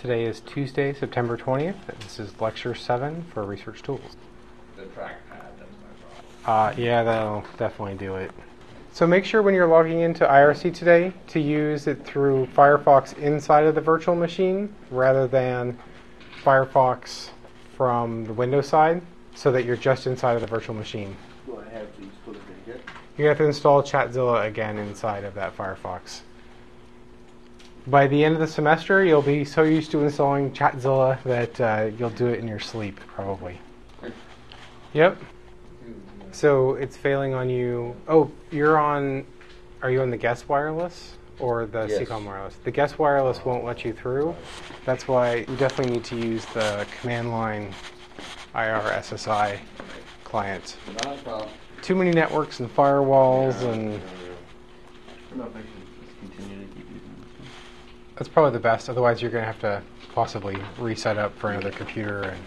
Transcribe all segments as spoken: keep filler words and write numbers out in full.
Today is Tuesday, September twentieth. This is lecture seven for Research Tools. The trackpad, that's my problem. Uh, yeah, that'll definitely do it. So make sure when you're logging into I R C today to use it through Firefox inside of the virtual machine rather than Firefox from the Windows side, so that you're just inside of the virtual machine. Do I have to install it again? You have to install Chatzilla again inside of that Firefox. By the end of the semester, you'll be so used to installing Chatzilla that uh, you'll do it in your sleep, probably. Yep. So it's failing on you. Oh, you're on. Are you on the guest wireless or the Yes. C COM wireless? The guest wireless won't let you through. That's why you definitely need to use the command line I R S S I client. Not a problem. Too many networks and firewalls, and No, I should just continue to keep using this. that's probably the best. Otherwise, you're going to have to possibly reset up for another computer. And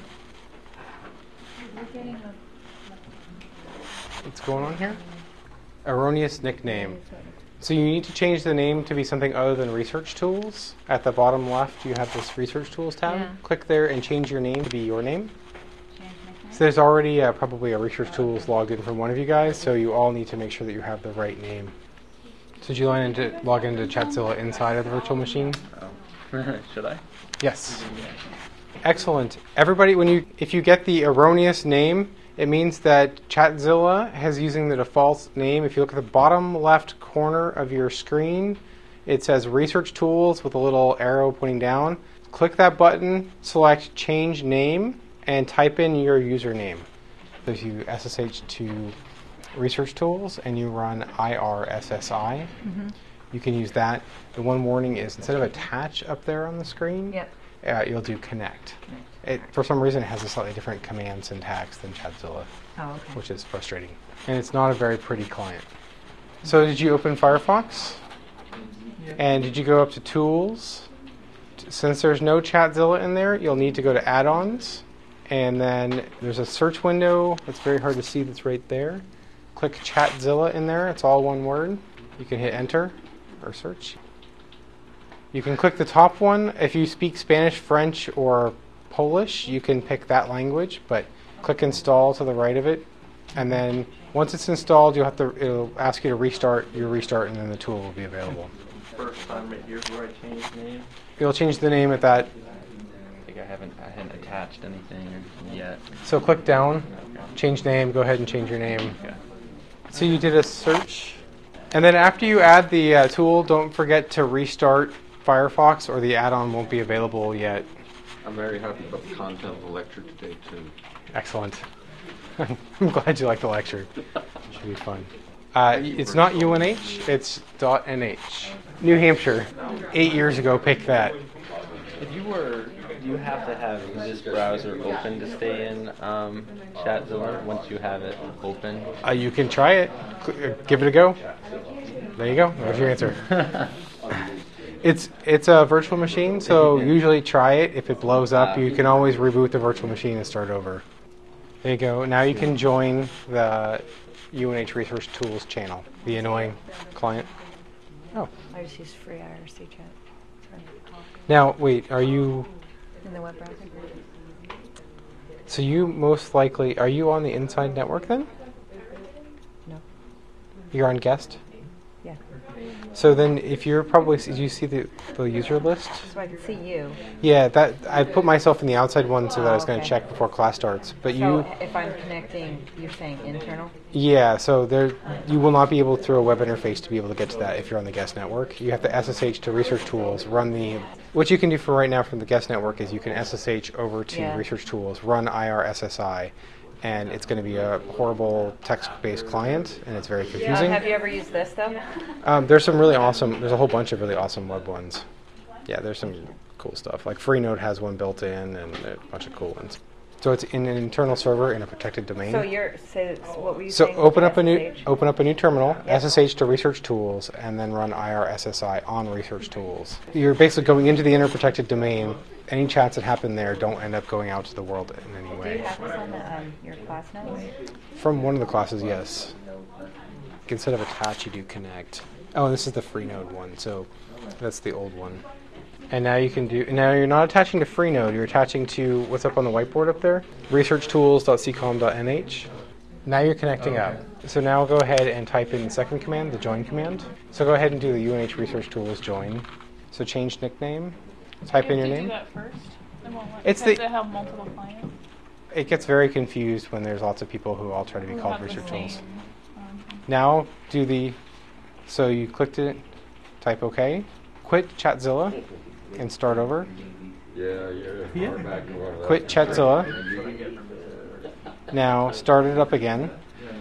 what's going on here? Erroneous nickname. So you need to change the name to be something other than Research Tools. At the bottom left, you have this Research Tools tab. Yeah. Click there and change your name to be your name. Change my So there's already uh, probably a Research Tools logged in from one of you guys, so you all need to make sure that you have the right name. So did you log into, log into Chatzilla inside of the virtual machine? Oh. Should I? Yes. Excellent. Everybody, when you if you get the erroneous name, it means that Chatzilla is using the default name. If you look at the bottom left corner of your screen, it says Research Tools with a little arrow pointing down. Click that button, select Change Name, and type in your username. So if you S S H to Research Tools and you run I R S S I, Mm-hmm. you can use that. The one warning is instead of attach up there on the screen, Yep. uh, you'll do connect. Connect. It, for some reason, it has a slightly different command syntax than Chatzilla, Oh, okay. which is frustrating. And it's not a very pretty client. So did you open Firefox? And did you go up to Tools? T- Since there's no Chatzilla in there, you'll need to go to Add-ons. And then there's a search window that's very hard to see that's right there. Click Chatzilla in there. It's all one word. You can hit Enter or search. You can click the top one. If you speak Spanish, French, or Polish, you can pick that language, but click Install to the right of it. And then once it's installed, you'll have to, it'll ask you to restart your restart, and then the tool will be available. First time right here where I changed name. You'll change the name at that. I think I haven't I hadn't attached anything yet. So click down, Okay. change name, go ahead and change your name. Okay. So you did a search. And then after you add the uh, tool, don't forget to restart Firefox, or the add-on won't be available yet. I'm very happy about the content of the lecture today, too. Excellent. I'm glad you liked the lecture. Should be fun. Uh, it's not U N H, it's .nh. New Hampshire. Eight years ago, picked that. If you were, do you have to have this browser open to stay in um, Chatzilla once you have it open? Uh, you can try it. Cl- uh, Give it a go. There you go. There's your answer. It's it's a virtual machine, so usually try it. If it blows up, you can always reboot the virtual machine and start over. There you go. Now you can join the U N H Research Tools channel, the annoying client. Oh. I just use free I R C chat. Sorry. Now, wait, are you... In the web browser. So you most likely... Are you on the inside network then? No. You're on guest? Yeah. So then if you're probably... Did you see the, the user list? So I can see you. Yeah, that I put myself in the outside one so that I was Oh, going to okay. check before class starts. But So you... if I'm connecting, you're saying internal? Yeah, so there you will not be able through a web interface to be able to get to that if you're on the guest network. You have to S S H to Research Tools, run the... What you can do for right now from the guest network is you can S S H over to Yeah. Research Tools, run I R S S I, and it's going to be a horrible text-based client, and it's very Uh, confusing. have you ever used this though? Um, there's some really awesome... There's a whole bunch of really awesome web ones. Yeah, there's some cool stuff. Like Freenode has one built in, and a bunch of cool ones. So it's in an internal server in a protected domain. So you're say what were you So saying? open up a new S S H? open up a new terminal, S S H to Research Tools, and then run I R S S I on Research Tools. You're basically going into the interprotected domain. Any chats that happen there don't end up going out to the world in any Do you way. have this on the, um, your class notes? From one of the classes, yes. Instead of attach, you do connect. Oh, and this is the Freenode one, so that's the old one. And now you can do, now you're not attaching to Freenode, you're attaching to what's up on the whiteboard up there, research tools dot c com dot n h. Now you're connecting Okay. up. So now go ahead and type in the second command, the join command. So go ahead and do the U N H Research Tools join. So change nickname, type in your You have to name. do that first. It won't let It's because the- they have multiple clients. It gets very confused when there's lots of people who all try to be who called have the Research Tools. same, um, Now do the, so you clicked it, type OK, quit Chatzilla, and start over. Yeah, yeah. Far back and all that. Quit Chatzilla. Now start it up again.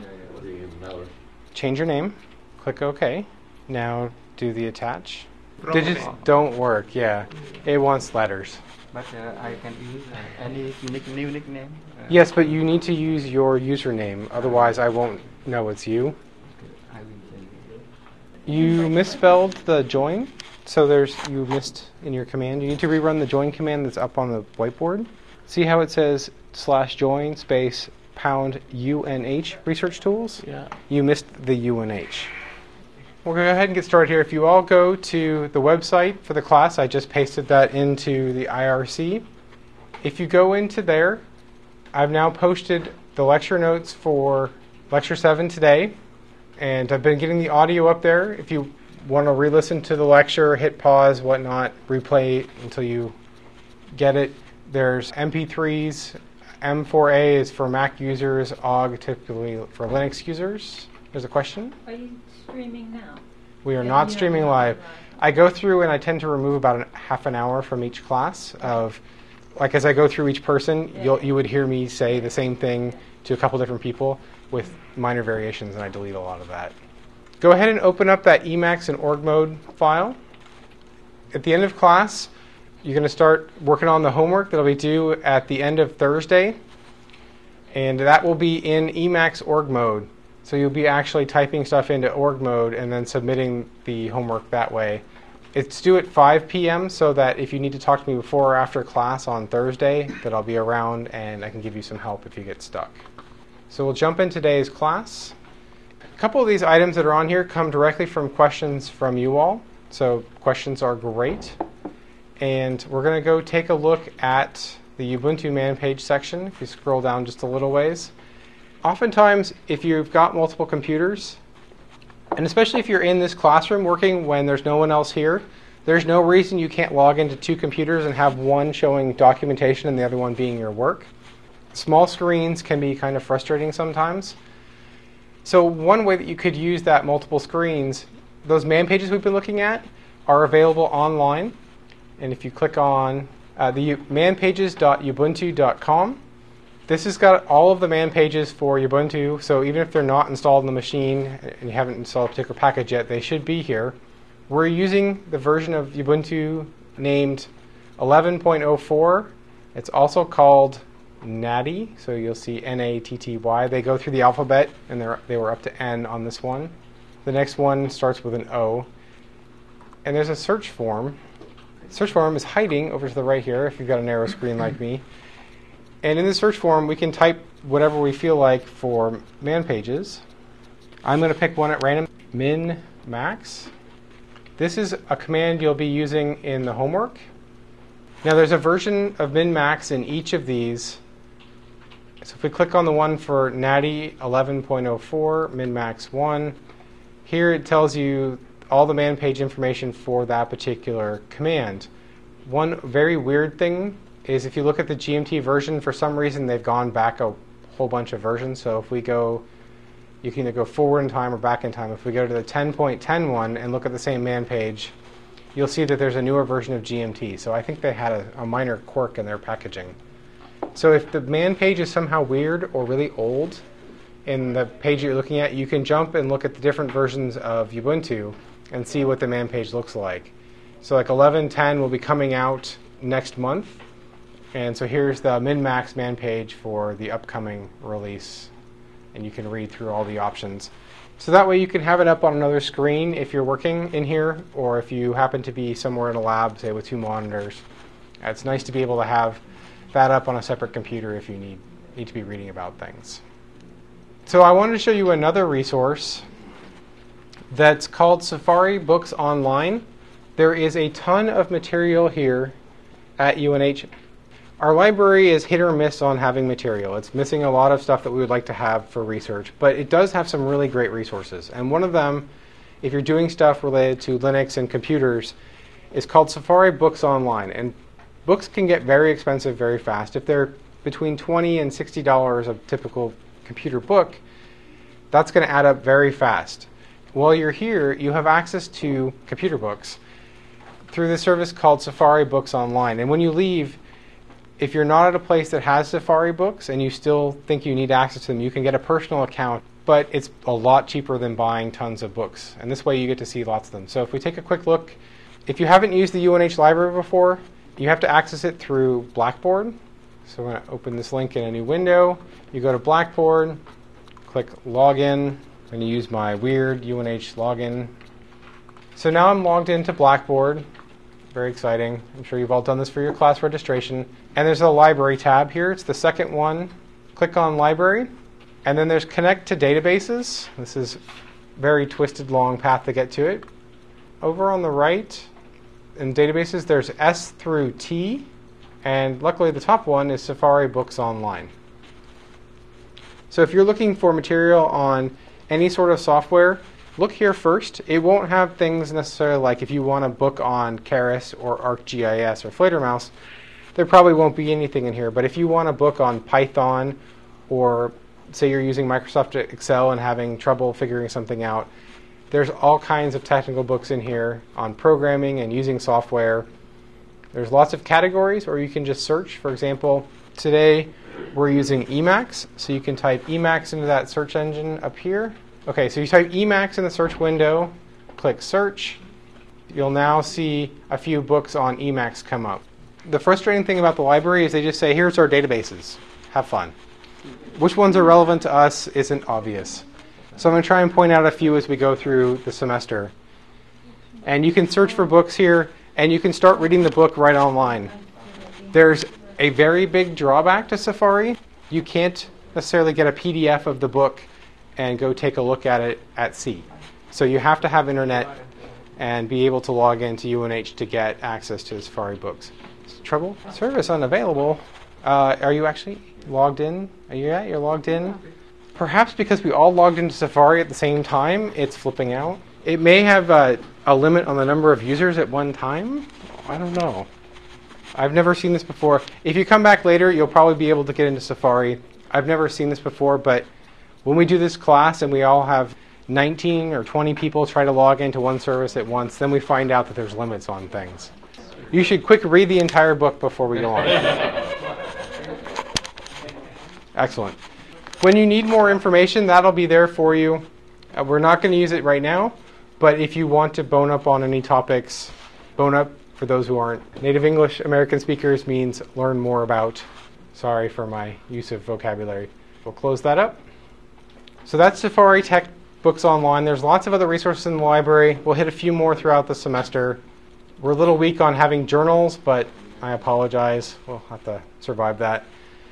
Change your name. Click OK. Now do the attach. Digits don't work, yeah. It wants letters. But uh, I can use uh, any unique new nickname. Uh, Yes, but you need to use your username. Otherwise, I won't know it's you. I will change. You misspelled the join. So there's, you missed in your command. You need to rerun the join command that's up on the whiteboard. See how it says slash join space pound U N H research tools? Yeah. You missed the U N H. We'll go ahead and get started here. If you all go to the website for the class, I just pasted that into the I R C. If you go into there, I've now posted the lecture notes for lecture seven today, and I've been getting the audio up there. If you want to re-listen to the lecture, hit pause, whatnot, replay until you get it. There's M P threes. M four A is for Mac users, O G typically for Linux users. There's a question? Are you streaming now? We are Yeah, not you streaming are. live. I go through and I tend to remove about a half an hour from each class of, like as I go through each person, Yeah. you'll, you would hear me say the same thing to a couple different people with minor variations, and I delete a lot of that. Go ahead and open up that Emacs and org mode file. At the end of class, you're going to start working on the homework that'll be due at the end of Thursday, and that will be in Emacs org mode. So you'll be actually typing stuff into org mode and then submitting the homework that way. It's due at five p m so that if you need to talk to me before or after class on Thursday, that I'll be around and I can give you some help if you get stuck. So we'll jump in today's class. A couple of these items that are on here come directly from questions from you all. So questions are great. And we're going to go take a look at the Ubuntu man page section. If you scroll down just a little ways. Oftentimes, if you've got multiple computers, and especially if you're in this classroom working when there's no one else here, there's no reason you can't log into two computers and have one showing documentation and the other one being your work. Small screens can be kind of frustrating sometimes. So one way that you could use that multiple screens, those man pages we've been looking at are available online. And if you click on uh, the man pages dot ubuntu dot com, this has got all of the man pages for Ubuntu, so even if they're not installed on the machine and you haven't installed a particular package yet, they should be here. We're using the version of Ubuntu named eleven point oh four. It's also called Natty, so you'll see N A T T Y. They go through the alphabet, and they're, they were up to N on this one. The next one starts with an O. And there's a search form. Search form is hiding over to the right here if you've got a narrow screen like me. And in the search form, we can type whatever we feel like for man pages. I'm going to pick one at random, min max. This is a command you'll be using in the homework. Now there's a version of min max in each of these. So if we click on the one for Natty eleven point oh four, min max one, here it tells you all the man page information for that particular command. One very weird thing is if you look at the G M T version, for some reason they've gone back a whole bunch of versions. So if we go, you can either go forward in time or back in time. If we go to the ten point ten one and look at the same man page, you'll see that there's a newer version of G M T. So I think they had a, a minor quirk in their packaging. So if the man page is somehow weird or really old in the page you're looking at, you can jump and look at the different versions of Ubuntu and see what the man page looks like. So like eleven ten will be coming out next month. And so here's the min-max man page for the upcoming release. And you can read through all the options. So that way you can have it up on another screen if you're working in here, or if you happen to be somewhere in a lab, say with two monitors. It's nice to be able to have that up on a separate computer if you need, need to be reading about things. So I wanted to show you another resource that's called Safari Books Online. There is a ton of material here at U N H. Our library is hit or miss on having material. It's missing a lot of stuff that we would like to have for research, but it does have some really great resources. And one of them, if you're doing stuff related to Linux and computers, is called Safari Books Online. And books can get very expensive very fast. If they're between twenty dollars and sixty dollars a typical computer book, that's going to add up very fast. While you're here, you have access to computer books through this service called Safari Books Online. And when you leave, if you're not at a place that has Safari books and you still think you need access to them, you can get a personal account, but it's a lot cheaper than buying tons of books. And this way you get to see lots of them. So if we take a quick look, if you haven't used the U N H library before, you have to access it through Blackboard. So I'm going to open this link in a new window. You go to Blackboard, click Login, and you use my weird U N H login. So now I'm logged into Blackboard. Very exciting. I'm sure you've all done this for your class registration. And there's a library tab here. It's the second one. Click on library. And then there's connect to databases. This is a very twisted, long path to get to it. Over on the right, in databases, there's S through T. And luckily, the top one is Safari Books Online. So if you're looking for material on any sort of software, look here first. It won't have things necessarily like if you want a book on Keras or ArcGIS or Fledermaus, there probably won't be anything in here. But if you want a book on Python, or say you're using Microsoft Excel and having trouble figuring something out, there's all kinds of technical books in here on programming and using software. There's lots of categories, or you can just search. For example, today we're using Emacs, so you can type Emacs into that search engine up here. Okay, so you type Emacs in the search window, click search. You'll now see a few books on Emacs come up. The frustrating thing about the library is they just say, here's our databases. Have fun. Which ones are relevant to us isn't obvious. So I'm going to try and point out a few as we go through the semester. And you can search for books here, and you can start reading the book right online. There's a very big drawback to Safari. You can't necessarily get a P D F of the book and go take a look at it at sea. So you have to have internet and be able to log into U N H to get access to the Safari books. Trouble? Service unavailable. Uh, are you actually logged in? Are you yeah, you're logged in? Perhaps because we all logged into Safari at the same time, it's flipping out. It may have uh, a limit on the number of users at one time. I don't know. I've never seen this before. If you come back later, you'll probably be able to get into Safari. I've never seen this before, but when we do this class and we all have nineteen or twenty people try to log into one service at once, then we find out that there's limits on things. You should quick read the entire book before we go on. Excellent. When you need more information, that'll be there for you. Uh, we're not going to use it right now, but if you want to bone up on any topics, bone up, for those who aren't native English American speakers, means learn more about. Sorry for my use of vocabulary. We'll close that up. So that's Safari Tech Books Online. There's lots of other resources in the library. We'll hit a few more throughout the semester. We're a little weak on having journals, but I apologize. We'll have to survive that.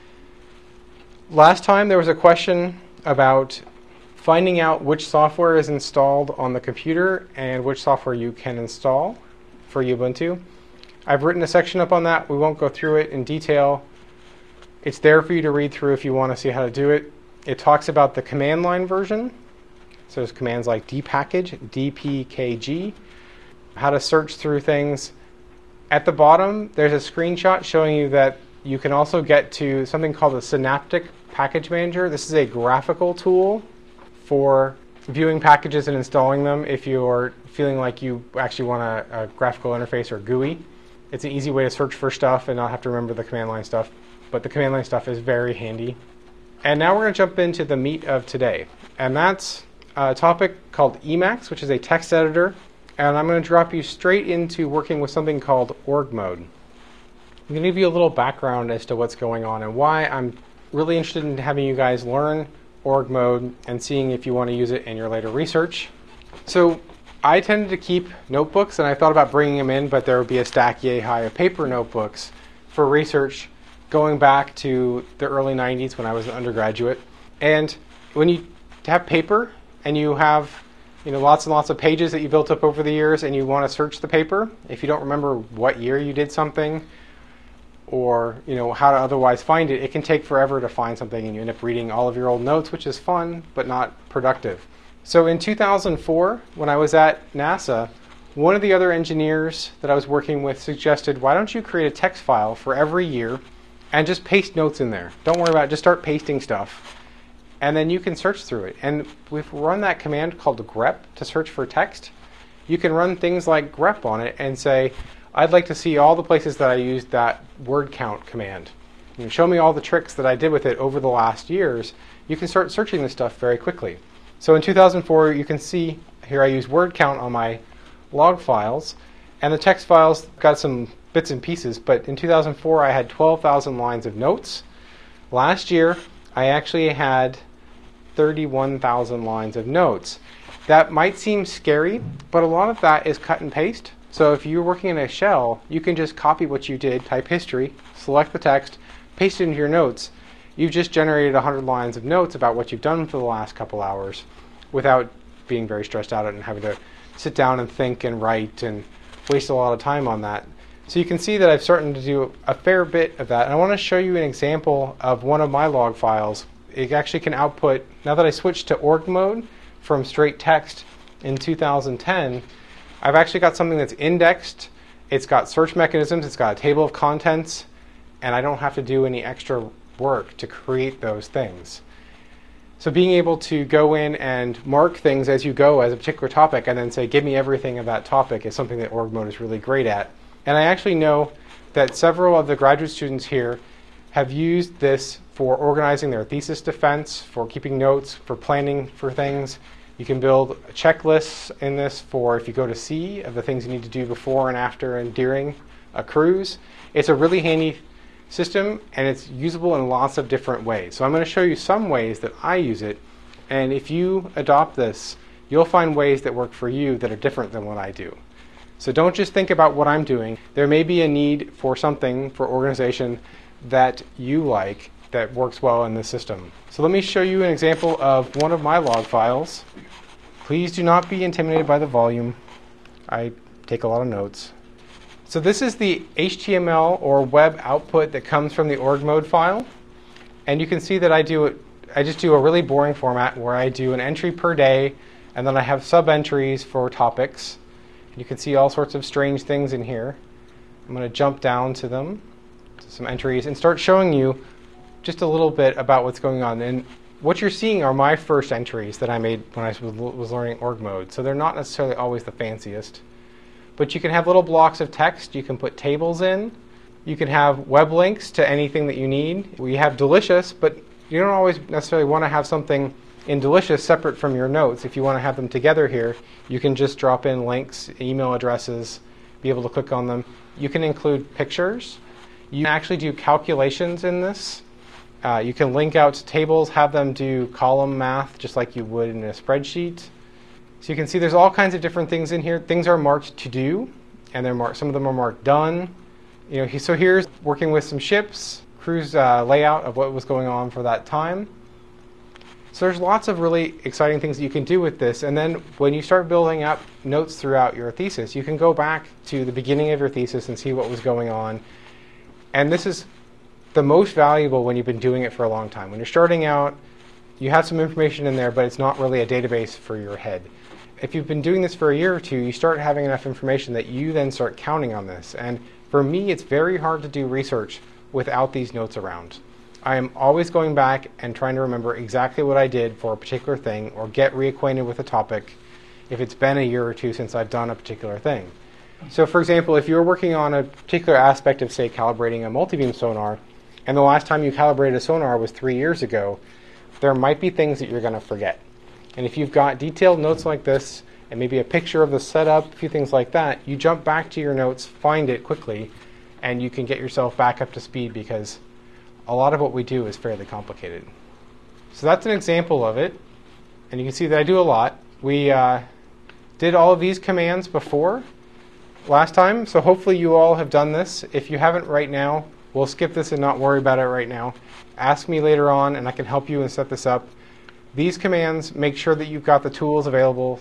Last time there was a question about finding out which software is installed on the computer and which software you can install for Ubuntu. I've written a section up on that. We won't go through it in detail. It's there for you to read through if you want to see how to do it. It talks about the command line version. So there's commands like dpackage, D P K G, how to search through things. At the bottom, there's a screenshot showing you that you can also get to something called the Synaptic Package Manager. This is a graphical tool for viewing packages and installing them if you're feeling like you actually want a, a graphical interface or G U I. It's an easy way to search for stuff and not have to remember the command line stuff. But the command line stuff is very handy. And now we're going to jump into the meat of today. And that's a topic called Emacs, which is a text editor. And I'm going to drop you straight into working with something called org mode. I'm going to give you a little background as to what's going on and why I'm really interested in having you guys learn org mode and seeing if you want to use it in your later research. So I tended to keep notebooks, and I thought about bringing them in, but there would be a stack yay high of paper notebooks for research going back to the early nineties when I was an undergraduate. And when you have paper and you have you know, lots and lots of pages that you built up over the years and you want to search the paper. If you don't remember what year you did something or, you know, how to otherwise find it, it can take forever to find something and you end up reading all of your old notes, which is fun but not productive. So in two thousand four, when I was at NASA, one of the other engineers that I was working with suggested, why don't you create a text file for every year and just paste notes in there. Don't worry about it, just start pasting stuff. And then you can search through it. And we've run that command called grep to search for text. You can run things like grep on it and say, I'd like to see all the places that I used that word count command. You know, show me all the tricks that I did with it over the last years. You can start searching this stuff very quickly. So in two thousand four, you can see here I use word count on my log files. And the text files got some bits and pieces. But in two thousand four, I had twelve thousand lines of notes. Last year, I actually had thirty-one thousand lines of notes. That might seem scary, but a lot of that is cut and paste. So if you're working in a shell, you can just copy what you did, type history, select the text, paste it into your notes. You've just generated one hundred lines of notes about what you've done for the last couple hours without being very stressed out and having to sit down and think and write and waste a lot of time on that. So you can see that I've started to do a fair bit of that. And I want to show you an example of one of my log files. It actually can output, now that I switched to org mode from straight text in two thousand ten, I've actually got something that's indexed, it's got search mechanisms, it's got a table of contents, and I don't have to do any extra work to create those things. So being able to go in and mark things as you go as a particular topic and then say, give me everything of that topic is something that org mode is really great at. And I actually know that several of the graduate students here have used this for organizing their thesis defense, for keeping notes, for planning for things. You can build checklists in this for if you go to sea of the things you need to do before and after and during a cruise. It's a really handy system and it's usable in lots of different ways. So I'm going to show you some ways that I use it, and if you adopt this, you'll find ways that work for you that are different than what I do. So don't just think about what I'm doing. There may be a need for something for organization that you like that works well in this system. So let me show you an example of one of my log files. Please do not be intimidated by the volume. I take a lot of notes. So this is the H T M L or web output that comes from the org mode file. And you can see that I do it, I just do a really boring format where I do an entry per day and then I have sub-entries for topics. You can see all sorts of strange things in here. I'm going to jump down to them, to some entries, and start showing you just a little bit about what's going on. And what you're seeing are my first entries that I made when I was learning org mode. So they're not necessarily always the fanciest. But you can have little blocks of text. You can put tables in. You can have web links to anything that you need. We have Delicious, but you don't always necessarily want to have something in Delicious separate from your notes. If you want to have them together here, you can just drop in links, email addresses, be able to click on them. You can include pictures. You can actually do calculations in this. Uh, you can link out to tables, have them do column math just like you would in a spreadsheet. So you can see there's all kinds of different things in here. Things are marked to do, and they're marked, some of them are marked done. You know, so here's working with some ships, cruise uh, layout of what was going on for that time. So there's lots of really exciting things that you can do with this. And then when you start building up notes throughout your thesis, you can go back to the beginning of your thesis and see what was going on. And this is the most valuable when you've been doing it for a long time. When you're starting out, you have some information in there, but it's not really a database for your head. If you've been doing this for a year or two, you start having enough information that you then start counting on this. And for me, it's very hard to do research without these notes around. I am always going back and trying to remember exactly what I did for a particular thing or get reacquainted with a topic if it's been a year or two since I've done a particular thing. So for example, if you're working on a particular aspect of, say, calibrating a multibeam sonar, and the last time you calibrated a sonar was three years ago, there might be things that you're going to forget. And if you've got detailed notes like this, and maybe a picture of the setup, a few things like that, you jump back to your notes, find it quickly, and you can get yourself back up to speed because a lot of what we do is fairly complicated. So that's an example of it. And you can see that I do a lot. We uh, did all of these commands before last time, so hopefully you all have done this. If you haven't right now, we'll skip this and not worry about it right now. Ask me later on and I can help you and set this up. These commands make sure that you've got the tools available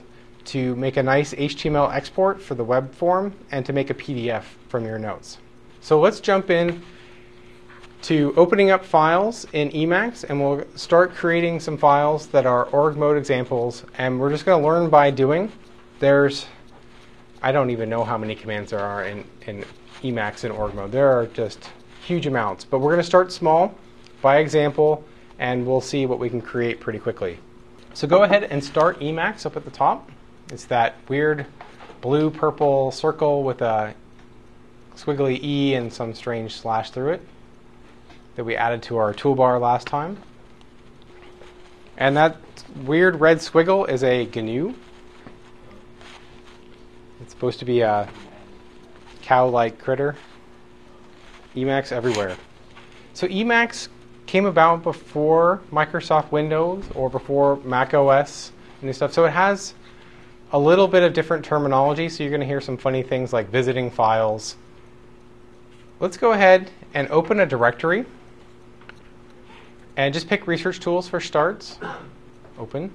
to make a nice H T M L export for the web form and to make a P D F from your notes. So let's jump in to opening up files in Emacs, and we'll start creating some files that are org mode examples, and we're just going to learn by doing. There's, I don't even know how many commands there are in, in Emacs and org mode. There are just huge amounts, but we're going to start small by example, and we'll see what we can create pretty quickly. So go ahead and start Emacs up at the top. It's that weird blue purple circle with a squiggly E and some strange slash through it that we added to our toolbar last time. And that weird red squiggle is a G N U. It's supposed to be a cow-like critter. Emacs everywhere. So Emacs came about before Microsoft Windows or before Mac O S and stuff. So it has a little bit of different terminology. So you're going to hear some funny things like visiting files. Let's go ahead and open a directory. And just pick Research Tools for starts. Open.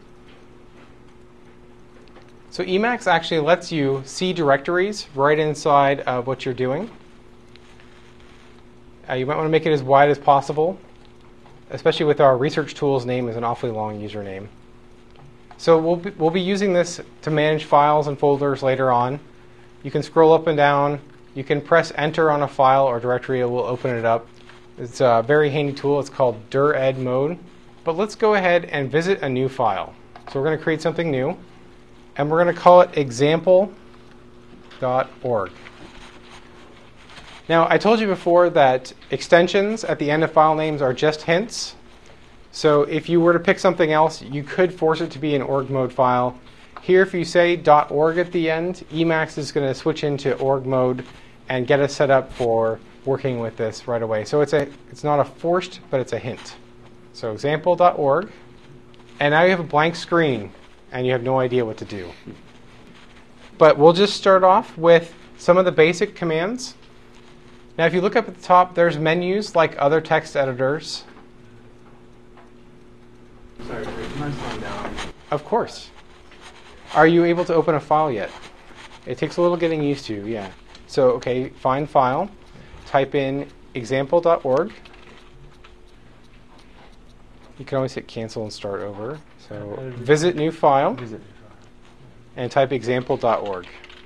So Emacs actually lets you see directories right inside of what you're doing. Uh, you might want to make it as wide as possible, especially with our Research Tools name is an awfully long username. So we'll be, we'll be using this to manage files and folders later on. You can scroll up and down. You can press Enter on a file or directory. It will open it up. It's a very handy tool. It's called dir-ed mode. But let's go ahead and visit a new file. So we're going to create something new, and we're going to call it example dot org. Now, I told you before that extensions at the end of file names are just hints. So if you were to pick something else, you could force it to be an org mode file. Here, if you say .org at the end, Emacs is going to switch into org mode and get us set up for working with this right away. So it's a it's not a forced, but it's a hint. So example dot org, and now you have a blank screen, and you have no idea what to do. But we'll just start off with some of the basic commands. Now, if you look up at the top, there's menus like other text editors. Sorry, can I slow down? Of course. Are you able to open a file yet? It takes a little getting used to, yeah. So, okay, find file. Type in example dot org. You can always hit cancel and start over. So visit new file and type example dot org.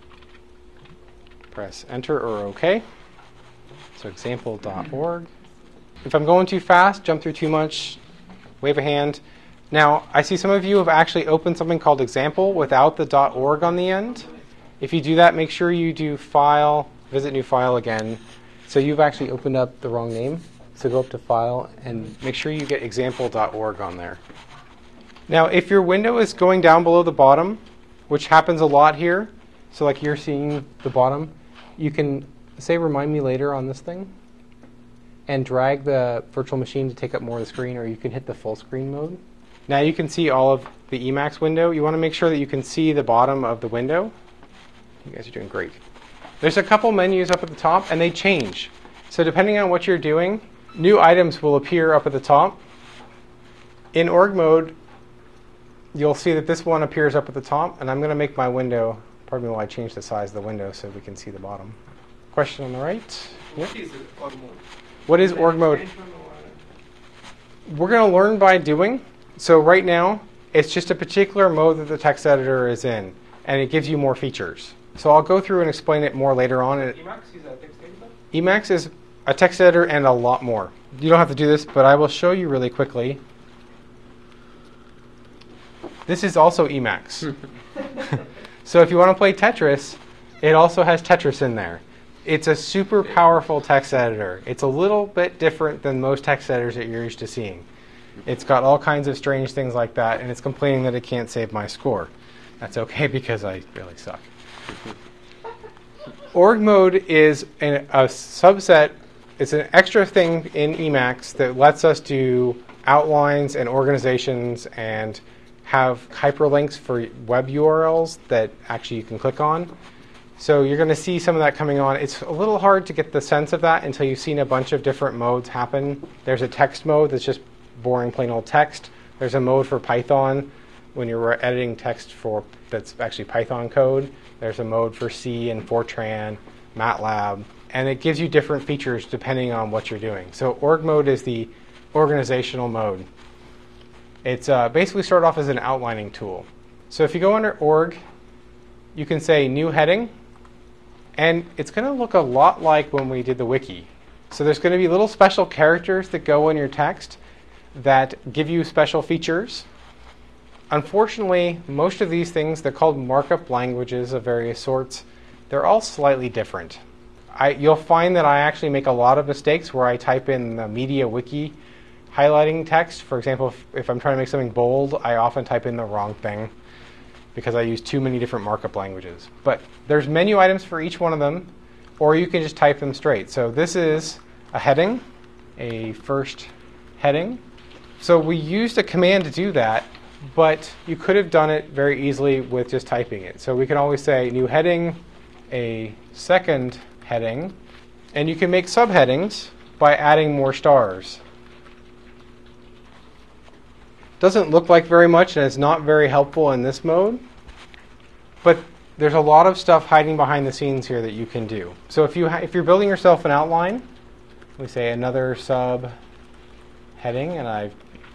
Press enter or OK. So example dot org. If I'm going too fast, jump through too much, wave a hand. Now, I see some of you have actually opened something called example without the .org on the end. If you do that, make sure you do file, visit new file again. So you've actually opened up the wrong name. So go up to file and make sure you get example dot org on there. Now, if your window is going down below the bottom, which happens a lot here, so like you're seeing the bottom, you can say remind me later on this thing and drag the virtual machine to take up more of the screen, or you can hit the full screen mode. Now you can see all of the Emacs window. You want to make sure that you can see the bottom of the window. You guys are doing great. There's a couple menus up at the top, and they change. So depending on what you're doing, new items will appear up at the top. In org mode, you'll see that this one appears up at the top, and I'm going to make my window, pardon me while I change the size of the window so we can see the bottom. Question on the right? Yep. What is org mode? What is org mode? We're going to learn by doing. So right now, it's just a particular mode that the text editor is in, and it gives you more features. So I'll go through and explain it more later on. Emacs is a text editor? Emacs is a text editor and a lot more. You don't have to do this, but I will show you really quickly. This is also Emacs. So if you want to play Tetris, it also has Tetris in there. It's a super powerful text editor. It's a little bit different than most text editors that you're used to seeing. It's got all kinds of strange things like that, and it's complaining that it can't save my score. That's okay because I really suck. Org mode is an, a subset, it's an extra thing in Emacs that lets us do outlines and organizations and have hyperlinks for web U R Ls that actually you can click on. So you're going to see some of that coming on. It's a little hard to get the sense of that until you've seen a bunch of different modes happen. There's a text mode that's just boring plain old text. There's a mode for Python when you're editing text for that's actually Python code. There's a mode for C and Fortran, MATLAB, and it gives you different features depending on what you're doing. So org mode is the organizational mode. It's uh, basically started off as an outlining tool. So if you go under org, you can say new heading, and it's going to look a lot like when we did the wiki. So there's going to be little special characters that go in your text that give you special features. Unfortunately, most of these things, they're called markup languages of various sorts. They're all slightly different. I, you'll find that I actually make a lot of mistakes where I type in the media wiki highlighting text. For example, if, if I'm trying to make something bold, I often type in the wrong thing because I use too many different markup languages. But there's menu items for each one of them, or you can just type them straight. So this is a heading, a first heading. So we used a command to do that, but you could have done it very easily with just typing it. So we can always say new heading, a second heading, and you can make subheadings by adding more stars. Doesn't look like very much, and it's not very helpful in this mode, but there's a lot of stuff hiding behind the scenes here that you can do. So if you ha- if you're building yourself an outline, we say another sub heading, and I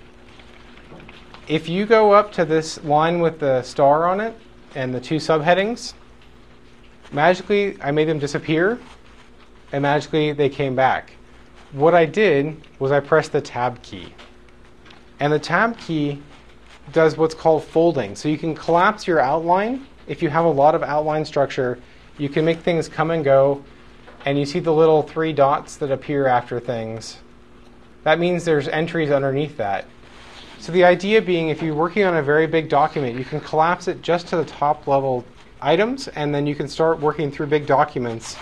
if you go up to this line with the star on it and the two subheadings, magically I made them disappear, and magically they came back. What I did was I pressed the tab key. And the tab key does what's called folding. So you can collapse your outline. If you have a lot of outline structure, you can make things come and go. And you see the little three dots that appear after things. That means there's entries underneath that. So the idea being, if you're working on a very big document, you can collapse it just to the top level items, and then you can start working through big documents.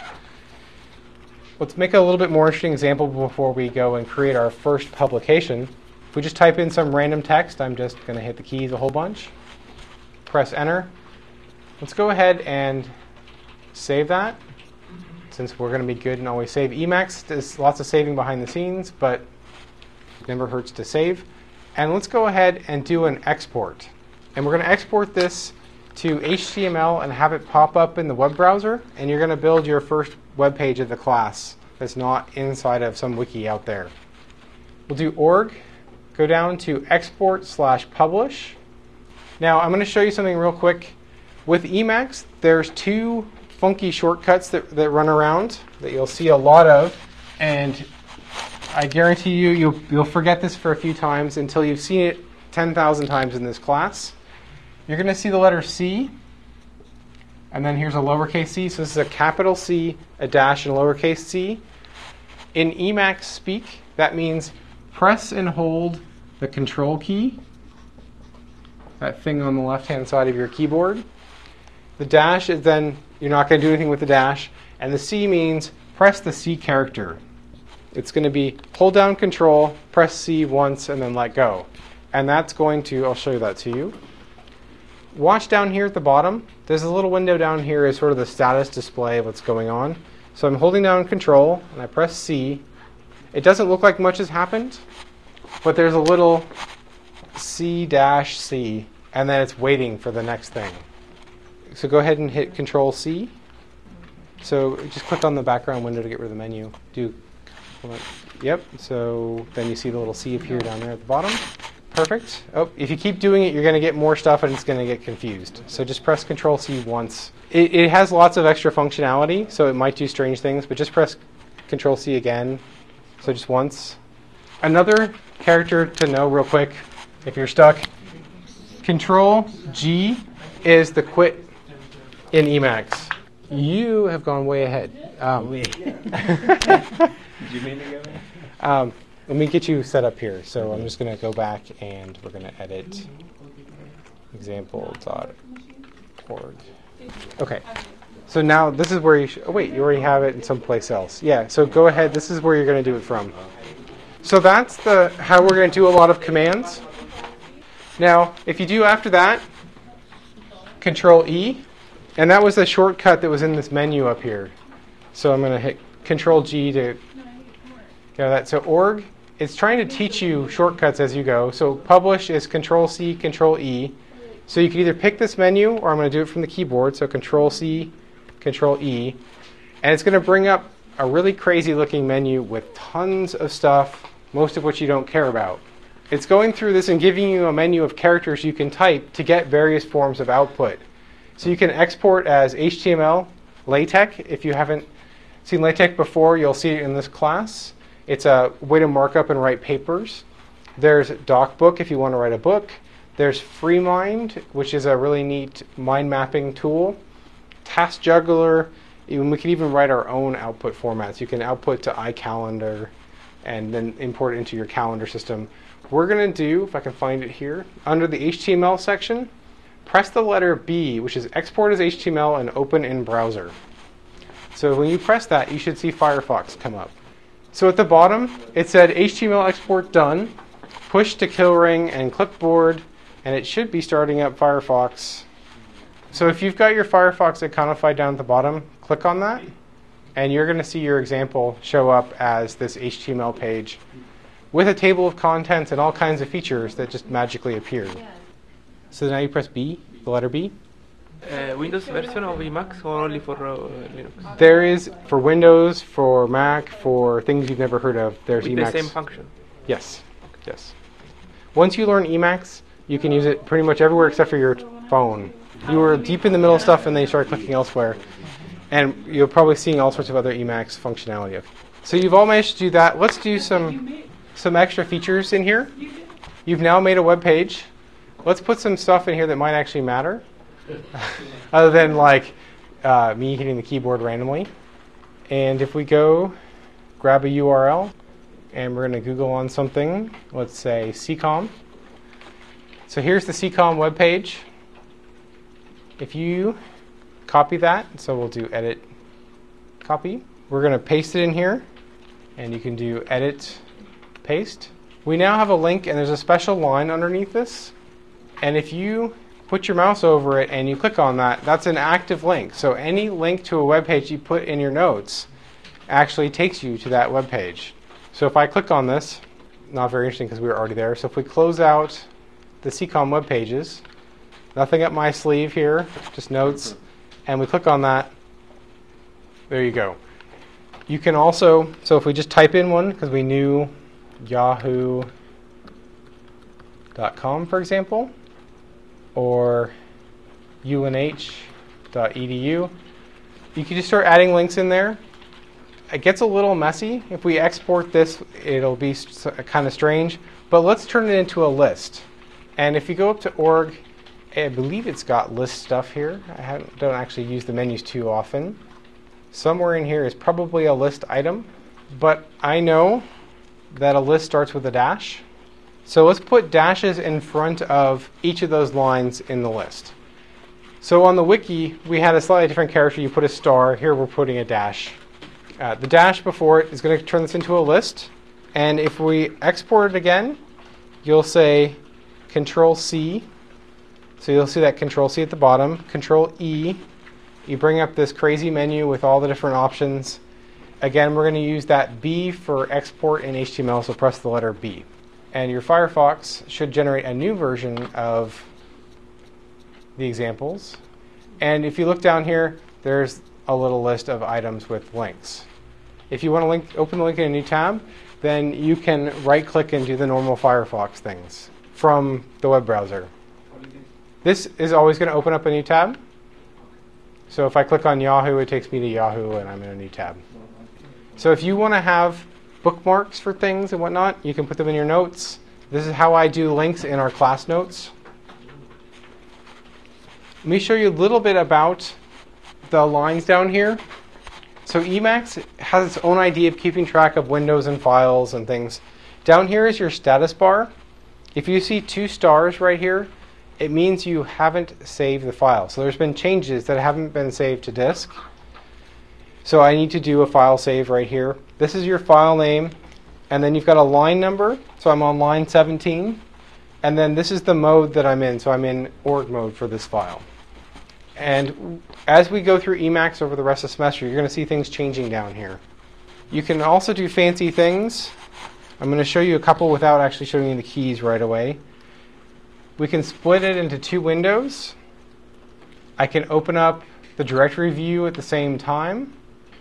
Let's make a little bit more interesting example before we go and create our first publication. If we just type in some random text, I'm just going to hit the keys a whole bunch. Press enter. Let's go ahead and save that, since we're going to be good and always save. Emacs does lots of saving behind the scenes, but it never hurts to save. And let's go ahead and do an export. And we're going to export this to H T M L and have it pop up in the web browser. And you're going to build your first web page of the class that's not inside of some wiki out there. We'll do org. Go down to export slash publish. Now I'm going to show you something real quick. With Emacs, there's two funky shortcuts that, that run around that you'll see a lot of. And I guarantee you, you'll, you'll forget this for a few times until you've seen it ten thousand times in this class. You're going to see the letter C. And then here's a lowercase c. So this is a capital C, a dash, and a lowercase c. In Emacs speak, that means press and hold the control key, that thing on the left-hand side of your keyboard. The dash is then, you're not going to do anything with the dash. And the C means press the C character. It's going to be hold down control, press C once, and then let go. And that's going to, I'll show you that to you. Watch down here at the bottom. There's a little window down here is sort of the status display of what's going on. So I'm holding down control, and I press C. It doesn't look like much has happened, but there's a little C dash C, and then it's waiting for the next thing. So go ahead and hit Control C. So just click on the background window to get rid of the menu. Do, yep. So then you see the little C appear down there at the bottom. Perfect. Oh, if you keep doing it, you're going to get more stuff, and it's going to get confused. So just press Control C once. It, it has lots of extra functionality, so it might do strange things, but just press Control C again. So just once. Another character to know real quick, if you're stuck, Control G is the quit in Emacs. You have gone way ahead. Um, Did you mean to go in? um, let me get you set up here. So I'm just going to go back and we're going to edit example dot org. Okay. So now this is where you should, oh wait, you already have it in someplace else. Yeah, so go ahead. This is where you're going to do it from. So that's the how we're going to do a lot of commands. Now, if you do after that, Control E, and that was the shortcut that was in this menu up here. So I'm going to hit Control G to go that. So org, it's trying to teach you shortcuts as you go. So publish is Control C, Control E. So you can either pick this menu, or I'm going to do it from the keyboard. So Control C, Control E. And it's going to bring up a really crazy looking menu with tons of stuff, most of which you don't care about. It's going through this and giving you a menu of characters you can type to get various forms of output. So you can export as H T M L, LaTeX. If you haven't seen LaTeX before, you'll see it in this class. It's a way to mark up and write papers. There's DocBook if you want to write a book. There's FreeMind, which is a really neat mind mapping tool. Task Juggler. Even, we can even write our own output formats. You can output to iCalendar and then import it into your calendar system. We're going to do, if I can find it here, under the H T M L section, press the letter B, which is export as H T M L and open in browser. So when you press that, you should see Firefox come up. So at the bottom, it said H T M L export done, push to kill ring and clipboard, and it should be starting up Firefox. So if you've got your Firefox iconified down at the bottom, click on that, and you're going to see your example show up as this H T M L page with a table of contents and all kinds of features that just magically appeared. So now you press B, the letter B. Uh, Windows version of Emacs or only for uh, Linux? There is for Windows, for Mac, for things you've never heard of. There's With Emacs. the same function? Yes, yes. Once you learn Emacs, you can use it pretty much everywhere except for your phone. You were deep in the middle of stuff and then you started clicking elsewhere. And you're probably seeing all sorts of other Emacs functionality. So you've all managed to do that. Let's do some some extra features in here. You've now made a web page. Let's put some stuff in here that might actually matter, other than like uh, me hitting the keyboard randomly. And if we go grab a U R L, and we're going to Google on something, let's say C COM. So here's the C COM web page. If you copy that, so we'll do edit, copy. We're going to paste it in here, and you can do edit, paste. We now have a link, and there's a special line underneath this. And if you put your mouse over it and you click on that, that's an active link. So any link to a web page you put in your notes actually takes you to that web page. So if I click on this, not very interesting because we were already there. So if we close out the C COM web pages, nothing up my sleeve here, just notes, and we click on that, there you go. You can also, so if we just type in one, because we knew yahoo dot com, for example, or U N H dot E D U, you can just start adding links in there. It gets a little messy. If we export this, it'll be kind of strange, but let's turn it into a list. And if you go up to org, I believe it's got list stuff here. I haven't, don't actually use the menus too often. Somewhere in here is probably a list item, but I know that a list starts with a dash. So let's put dashes in front of each of those lines in the list. So on the wiki, we had a slightly different character. You put a star. Here we're putting a dash. Uh, the dash before it is going to turn this into a list. And if we export it again, you'll say Control C. So you'll see that Control C at the bottom. Control E. You bring up this crazy menu with all the different options. Again, we're going to use that B for export in H T M L, so press the letter B. And your Firefox should generate a new version of the examples. And if you look down here, there's a little list of items with links. If you want to link, open the link in a new tab, then you can right-click and do the normal Firefox things from the web browser. This is always going to open up a new tab. So if I click on Yahoo, it takes me to Yahoo, and I'm in a new tab. So if you want to have bookmarks for things and whatnot, you can put them in your notes. This is how I do links in our class notes. Let me show you a little bit about the lines down here. So Emacs has its own idea of keeping track of windows and files and things. Down here is your status bar. If you see two stars right here, it means you haven't saved the file. So there's been changes that haven't been saved to disk. So I need to do a file save right here. This is your file name, and then you've got a line number. So I'm on line seventeen. And then this is the mode that I'm in. So I'm in org mode for this file. And as we go through Emacs over the rest of the semester, you're going to see things changing down here. You can also do fancy things. I'm going to show you a couple without actually showing you the keys right away. We can split it into two windows. I can open up the directory view at the same time.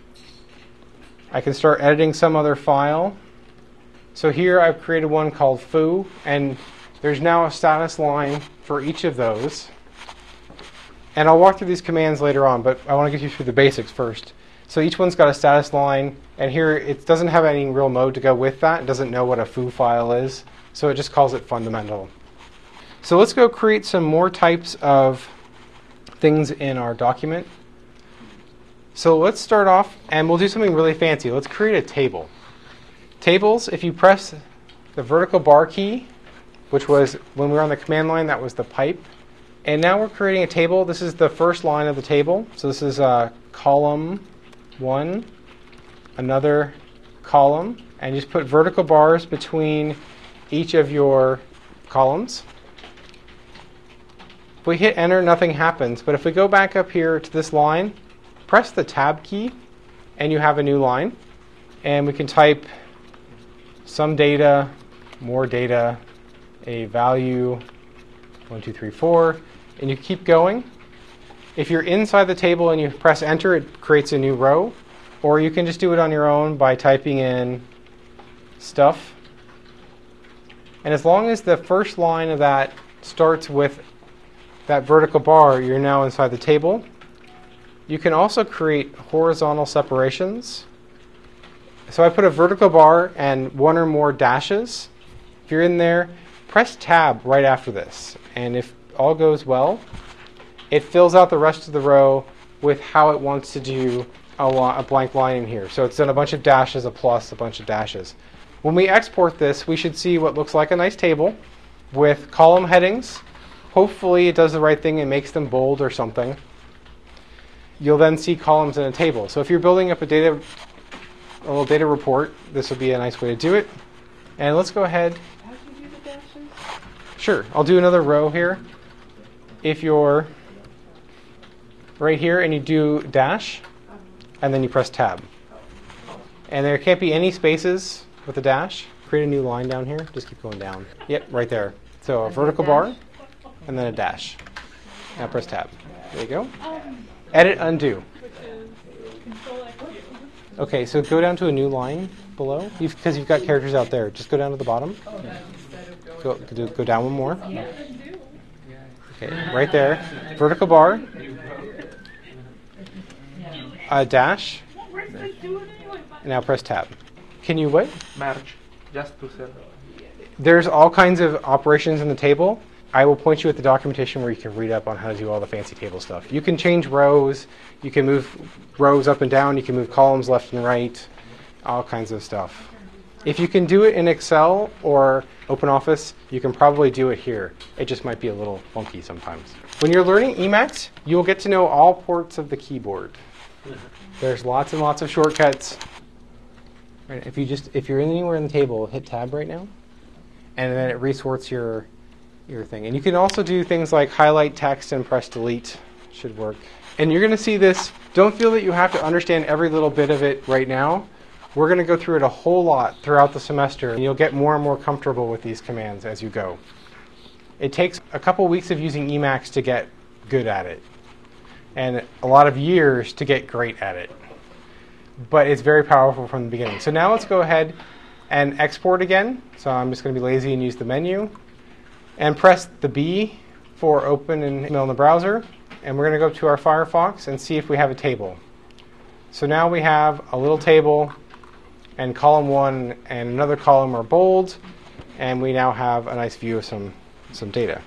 I can start editing some other file. So here I've created one called foo, and there's now a status line for each of those. And I'll walk through these commands later on, but I want to get you through the basics first. So each one's got a status line, and here it doesn't have any real mode to go with that. It doesn't know what a foo file is, so it just calls it fundamental. So let's go create some more types of things in our document. So let's start off, and we'll do something really fancy. Let's create a table. Tables, if you press the vertical bar key, which was when we were on the command line, that was the pipe. And now we're creating a table. This is the first line of the table. So this is uh, column one, another column, and you just put vertical bars between each of your columns. If we hit enter, nothing happens. But if we go back up here to this line, press the tab key, and you have a new line. And we can type some data, more data, a value, one, two, three, four, and you keep going. If you're inside the table and you press enter, it creates a new row. Or you can just do it on your own by typing in stuff. And as long as the first line of that starts with that vertical bar, you're now inside the table. You can also create horizontal separations. So I put a vertical bar and one or more dashes. If you're in there, press tab right after this. And if all goes well, it fills out the rest of the row with how it wants to do a, a blank line in here. So it's done a bunch of dashes, a plus, a bunch of dashes. When we export this, we should see what looks like a nice table with column headings. Hopefully it does the right thing and makes them bold or something. You'll then see columns in a table. So if you're building up a data, a little data report, this would be a nice way to do it. And let's go ahead. How do you do the dashes? Sure, I'll do another row here. If you're right here and you do dash, and then you press tab. And there can't be any spaces with the dash. Create a new line down here. Just keep going down. Yep, right there. So a vertical bar, and then a dash. Now press tab. There you go. Um, Edit, undo. which is control X Q. Okay, so go down to a new line below, because you've, you've got characters out there. Just go down to the bottom. Go, go, go down one more. Okay, right there. Vertical bar. A dash. And now press tab. Can you what? Merge. Just to sell. There's all kinds of operations in the table. I will point you at the documentation where you can read up on how to do all the fancy table stuff. You can change rows. You can move rows up and down. You can move columns left and right. All kinds of stuff. If you can do it in Excel or OpenOffice, you can probably do it here. It just might be a little funky sometimes. When you're learning Emacs, you'll get to know all ports of the keyboard. There's lots and lots of shortcuts. Right, if you just if you're anywhere in the table, hit tab right now, and then it resorts your your thing. And you can also do things like highlight text and press delete. Should work. And you're going to see this. Don't feel that you have to understand every little bit of it right now. We're going to go through it a whole lot throughout the semester, and you'll get more and more comfortable with these commands as you go. It takes a couple weeks of using Emacs to get good at it, and a lot of years to get great at it. But it's very powerful from the beginning. So now let's go ahead and export again. So I'm just going to be lazy and use the menu. And press the B for open and email in the browser. And we're going to go to our Firefox and see if we have a table. So now we have a little table, and column one and another column are bold. And we now have a nice view of some, some data.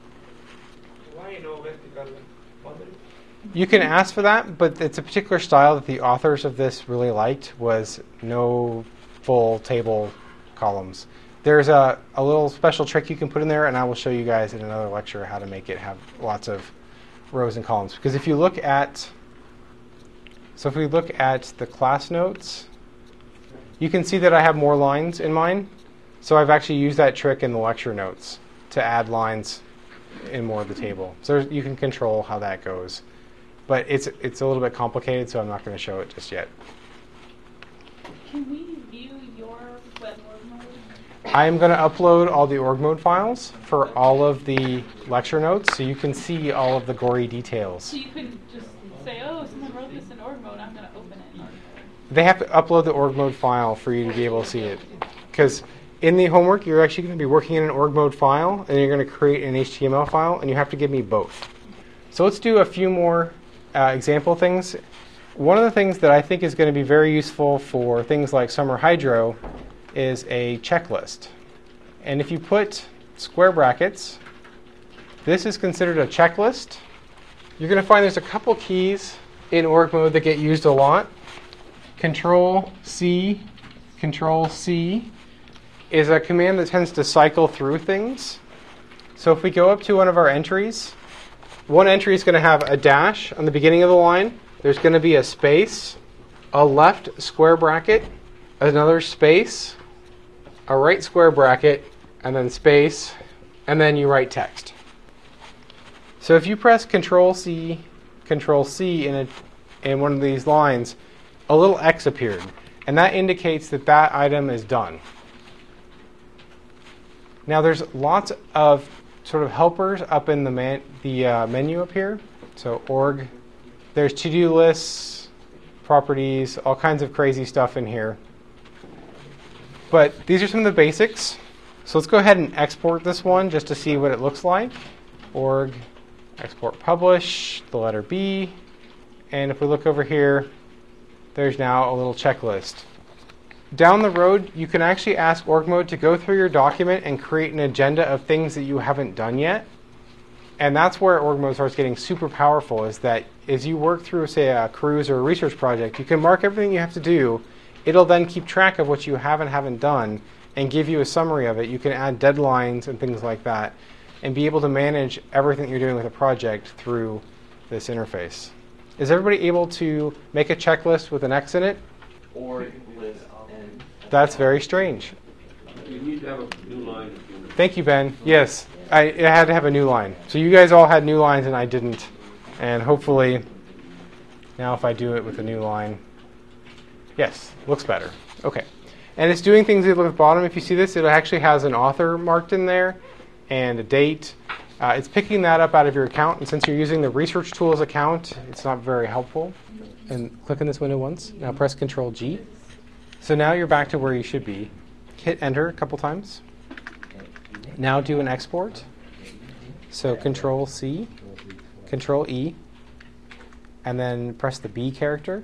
You can ask for that, but it's a particular style that the authors of this really liked, was no full table columns. There's a, a little special trick you can put in there, and I will show you guys in another lecture how to make it have lots of rows and columns. Because if you look at, so if we look at the class notes, you can see that I have more lines in mine. So I've actually used that trick in the lecture notes to add lines in more of the table. So you can control how that goes. But it's it's a little bit complicated, so I'm not going to show it just yet. Can we view your web mode? I'm going to upload all the org mode files for all of the lecture notes so you can see all of the gory details. So you couldn't just say, oh, someone wrote this in org mode, I'm going to open it in org mode. They have to upload the org mode file for you to be able to see it. Because in the homework, you're actually going to be working in an org mode file, and you're going to create an H T M L file, and you have to give me both. So let's do a few more uh, example things. One of the things that I think is going to be very useful for things like Summer Hydro is a checklist. And if you put square brackets, this is considered a checklist. You're going to find there's a couple keys in org mode that get used a lot. Control C, Control C is a command that tends to cycle through things. So if we go up to one of our entries, one entry is going to have a dash on the beginning of the line. There's going to be a space, a left square bracket, another space, a right square bracket, and then space, and then you write text. So if you press Control C, Control C in, a, in one of these lines, a little X appeared, and that indicates that that item is done. Now there's lots of sort of helpers up in the, man, the uh, menu up here. So org, there's to-do lists, properties, all kinds of crazy stuff in here. But these are some of the basics. So let's go ahead and export this one just to see what it looks like. Org, export publish, the letter B. And if we look over here, there's now a little checklist. Down the road, you can actually ask org mode to go through your document and create an agenda of things that you haven't done yet. And that's where org mode starts getting super powerful, is that as you work through, say, a cruise or a research project, you can mark everything you have to do. It'll then keep track of what you have and haven't done and give you a summary of it. You can add deadlines and things like that and be able to manage everything you're doing with a project through this interface. Is everybody able to make a checklist with an X in it? Or list and That's very strange. You need to have a new line. Thank you, Ben. Yes, I, I had to have a new line. So you guys all had new lines and I didn't. And hopefully now if I do it with a new line, yes, looks better. Okay. And it's doing things at the bottom. If you see this, it actually has an author marked in there and a date. Uh, it's picking that up out of your account. And since you're using the Research Tools account, it's not very helpful. And click in this window once. Now press Control G. So now you're back to where you should be. Hit Enter a couple times. Now do an export. So Control C, Control E, and then press the B character.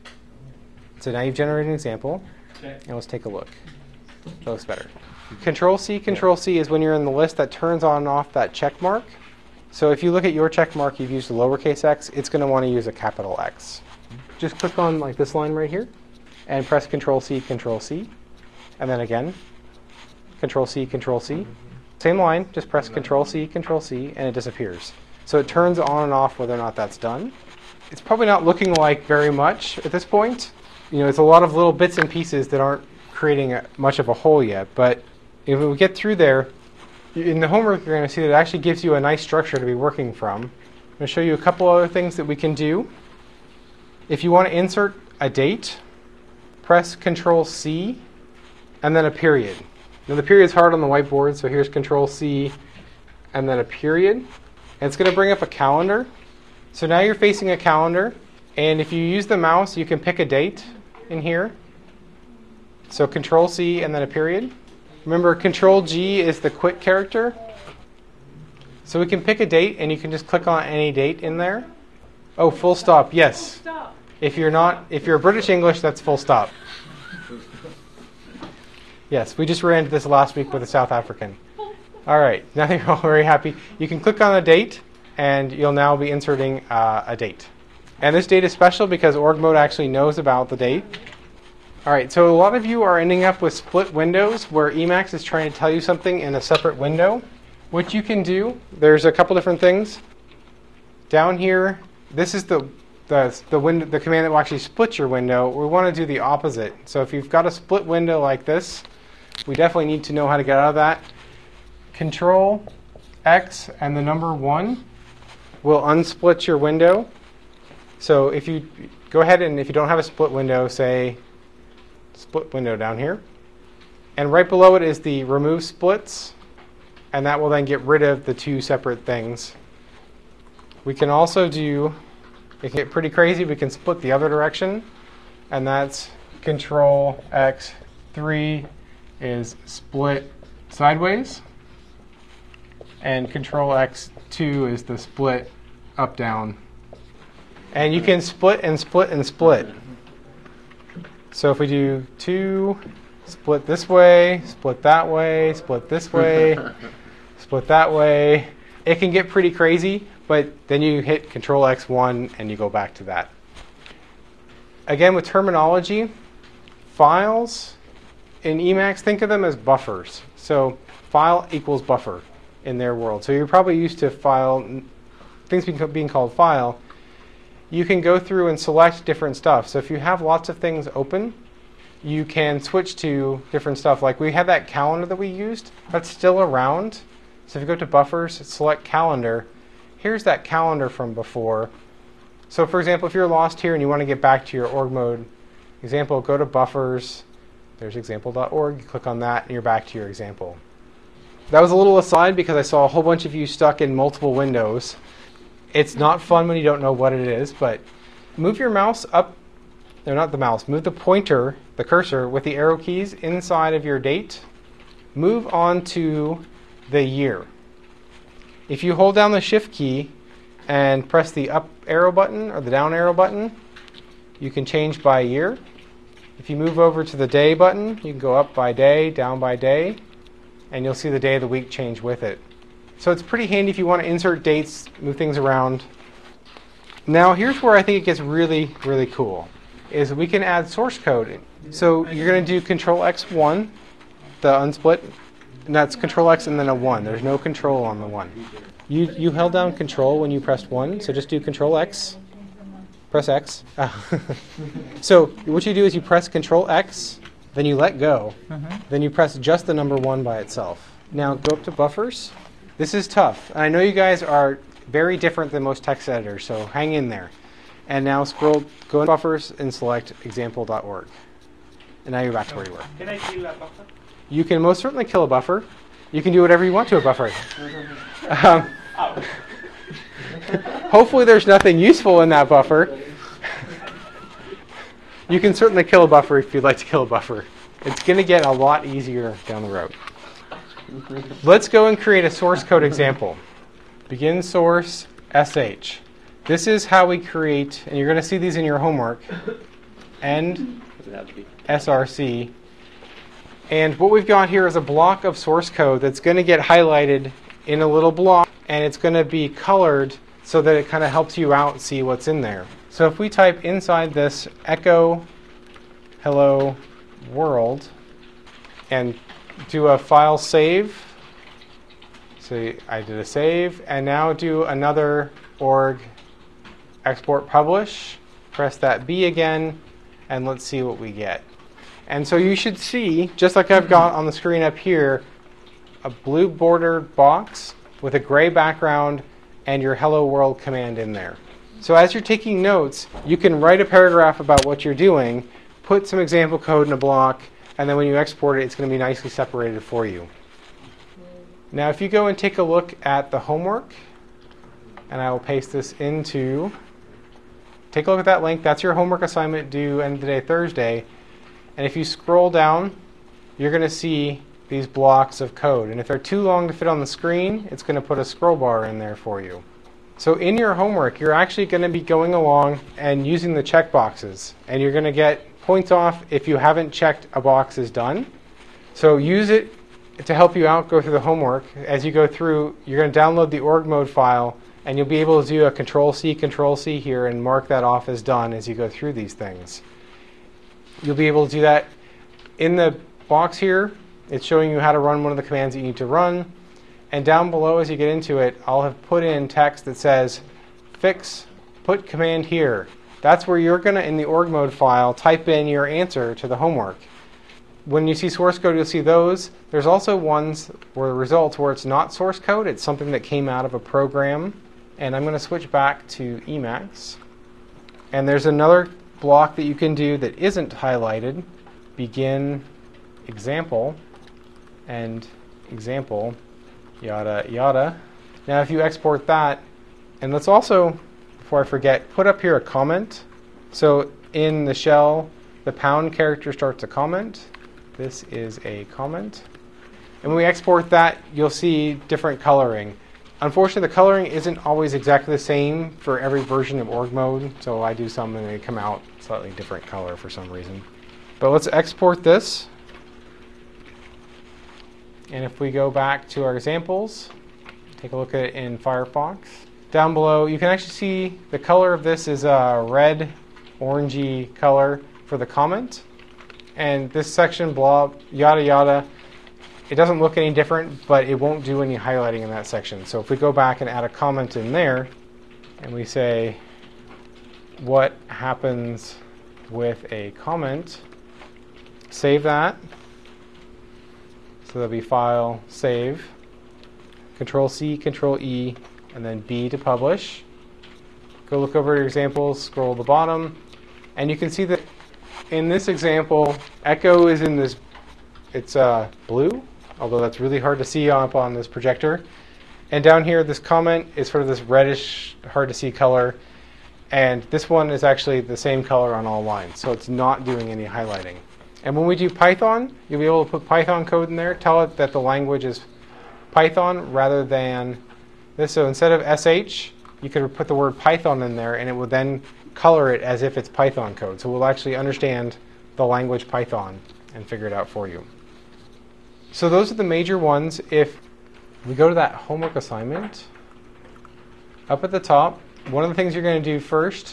So now you've generated an example. And let's take a look. That looks better. Control C, Control C is when you're in the list that turns on and off that check mark. So if you look at your check mark, you've used a lowercase x, it's going to want to use a capital X. Just click on like this line right here and press Control C, Control C. And then again, Control C, Control C. Same line, just press Control C, Control C, and it disappears. So it turns on and off whether or not that's done. It's probably not looking like very much at this point. You know, it's a lot of little bits and pieces that aren't creating a, much of a whole yet. But if we get through there, in the homework you're going to see that it actually gives you a nice structure to be working from. I'm going to show you a couple other things that we can do. If you want to insert a date, press Control C and then a period. Now the period is hard on the whiteboard, so here's Control C and then a period. And it's going to bring up a calendar. So now you're facing a calendar, and if you use the mouse, you can pick a date in here. So Control C and then a period. Remember, Control G is the quit character. So we can pick a date, and you can just click on any date in there. Oh, full stop, yes. Stop. If you're not, if you're British English, that's full stop. Yes, we just ran into this last week with a South African. All right, now you're all very happy. You can click on a date, and you'll now be inserting uh, a date. And this date is special because org mode actually knows about the date. All right, so a lot of you are ending up with split windows where Emacs is trying to tell you something in a separate window. What you can do, there's a couple different things. Down here, this is the the the, window, the command that will actually split your window. We want to do the opposite. So if you've got a split window like this, we definitely need to know how to get out of that. Control X and the number one will unsplit your window. So if you go ahead and if you don't have a split window, say split window down here. And right below it is the remove splits, and that will then get rid of the two separate things. We can also do, it can get pretty crazy, we can split the other direction, and that's Control X three is split sideways, and Control X two is the split up down. And you can split and split and split. So if we do two, split this way, split that way, split this way, split that way, it can get pretty crazy, but then you hit Control X one and you go back to that. Again, with terminology, files in Emacs, think of them as buffers. So file equals buffer in their world. So you're probably used to file, things being called file. You can go through and select different stuff. So if you have lots of things open, you can switch to different stuff. Like we had that calendar that we used, that's still around. So if you go to buffers, select calendar, here's that calendar from before. So for example, if you're lost here and you want to get back to your org mode example, go to buffers, there's example dot org, you click on that and you're back to your example. That was a little aside because I saw a whole bunch of you stuck in multiple windows. It's not fun when you don't know what it is, but move your mouse up, no, not the mouse, move the pointer, the cursor, with the arrow keys inside of your date. Move on to the year. If you hold down the shift key and press the up arrow button or the down arrow button, you can change by year. If you move over to the day button, you can go up by day, down by day, and you'll see the day of the week change with it. So it's pretty handy if you want to insert dates, move things around. Now here's where I think it gets really, really cool, is we can add source code. So you're going to do Control X one, the unsplit, and that's Control X and then a one. There's no control on the one. You, you held down Control when you pressed one, so just do Control X, press X. So what you do is you press Control X, then you let go, mm-hmm. then you press just the number one by itself. Now go up to buffers. This is tough. And I know you guys are very different than most text editors, so hang in there. And now scroll, go to buffers and select example dot org. And now you're back to where you were. Can I kill a buffer? You can most certainly kill a buffer. You can do whatever you want to a buffer. um, hopefully there's nothing useful in that buffer. You can certainly kill a buffer if you'd like to kill a buffer. It's going to get a lot easier down the road. Let's go and create a source code example. Begin source sh. This is how we create, and you're going to see these in your homework, end src. And what we've got here is a block of source code that's going to get highlighted in a little block, and it's going to be colored so that it kind of helps you out see what's in there. So if we type inside this echo hello world and do a file save. So I did a save, and now do another org export publish. Press that B again, and let's see what we get. And so you should see, just like I've got on the screen up here, a blue bordered box with a gray background and your hello world command in there. So as you're taking notes, you can write a paragraph about what you're doing, put some example code in a block, and then when you export it, it's going to be nicely separated for you. Now if you go and take a look at the homework, and I will paste this into, take a look at that link. That's your homework assignment due end of the day Thursday. And if you scroll down, you're going to see these blocks of code. And if they're too long to fit on the screen, it's going to put a scroll bar in there for you. So in your homework, you're actually going to be going along and using the checkboxes. And you're going to get points off if you haven't checked a box is done. So use it to help you out go through the homework. As you go through, you're going to download the org mode file, and you'll be able to do a Control C, Control C here and mark that off as done as you go through these things. You'll be able to do that in the box here. It's showing you how to run one of the commands that you need to run. And down below as you get into it, I'll have put in text that says fix, put command here. That's where you're going to, in the org mode file, type in your answer to the homework. When you see source code, you'll see those. There's also ones where results where it's not source code. It's something that came out of a program. And I'm going to switch back to Emacs. And there's another block that you can do that isn't highlighted. Begin example. and example, yada, yada. Now if you export that, and let's also, before I forget, put up here a comment. So in the shell, the pound character starts a comment. This is a comment. And when we export that, you'll see different coloring. Unfortunately, the coloring isn't always exactly the same for every version of org mode. So I do some and they come out slightly different color for some reason. But let's export this. And if we go back to our examples, take a look at it in Firefox. Down below, you can actually see the color of this is a red, orangey color for the comment. And this section, blah, yada, yada, it doesn't look any different, but it won't do any highlighting in that section. So if we go back and add a comment in there, and we say, what happens with a comment, save that. So there'll be file, save, Control C, Control E, and then B to publish. Go look over your examples, scroll to the bottom, and you can see that in this example, echo is in this, it's uh, blue, although that's really hard to see up on this projector. And down here, this comment is sort of this reddish, hard to see color. And this one is actually the same color on all lines, so it's not doing any highlighting. And when we do Python, you'll be able to put Python code in there, tell it that the language is Python rather than this. So instead of S H, you could put the word Python in there, and it will then color it as if it's Python code. So we'll actually understand the language Python and figure it out for you. So those are the major ones. If we go to that homework assignment, up at the top, one of the things you're going to do first